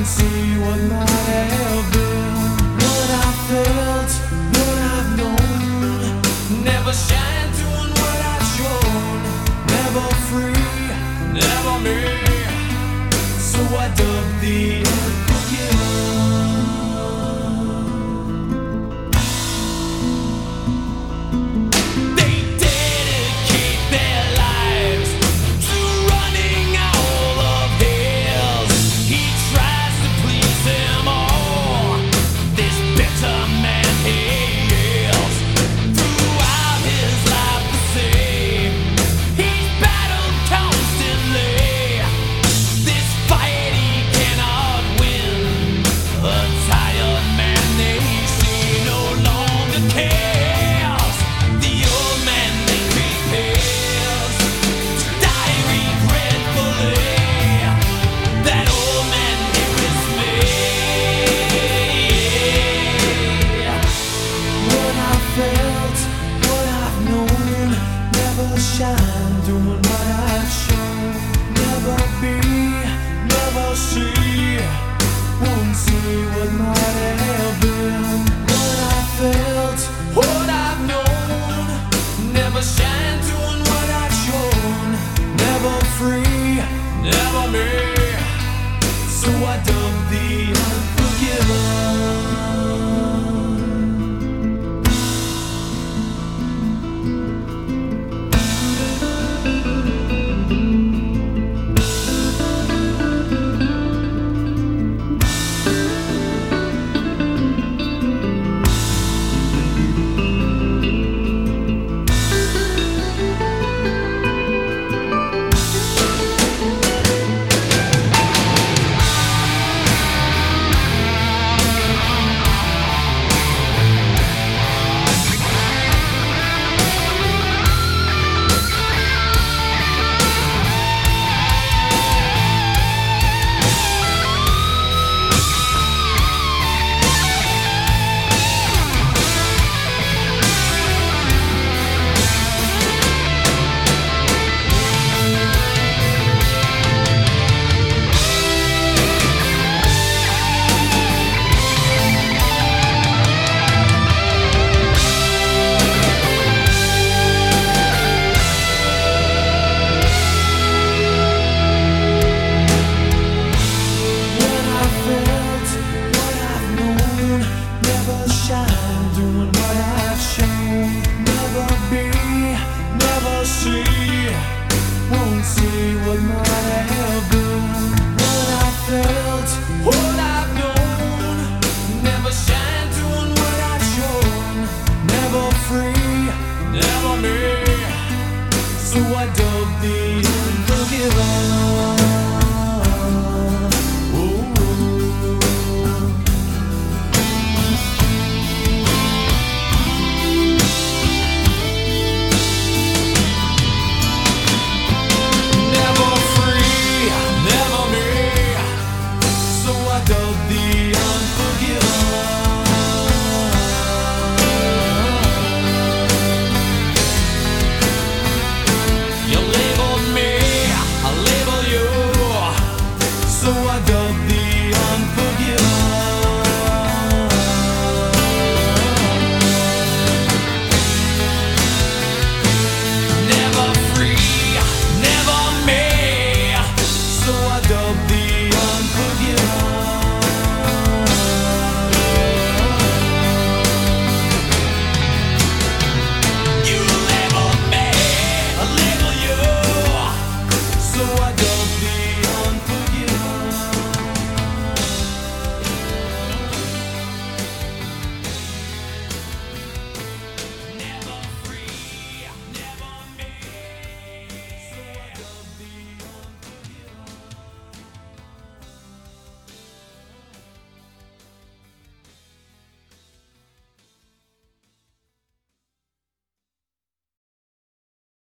see what might have been. What I felt, what I've known. Never shine doing what I've shown. Never free, never me. So I dug the unforgiven. Shine, doing what I've shown. Never be, never see. Won't see what might have been. What I felt, what I've known. Never shine, doing what I've shown. Never free, never me. So I dug the unforgiven. Won't see what might have been. What I felt, what I've known. Never shine doing what I've shown. Never free, never me. So I dug the unforgiven. So I don't